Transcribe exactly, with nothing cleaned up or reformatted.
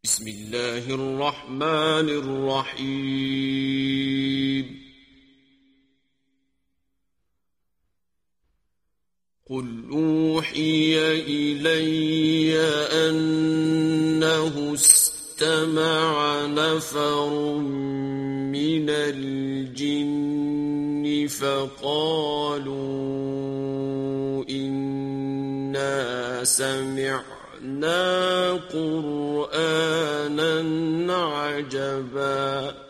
بسم الله الرحمن الرحيم قل أوحي إلي أنه استمع نفر من الجن فقالوا إنا سمعنا قرآنا عجبا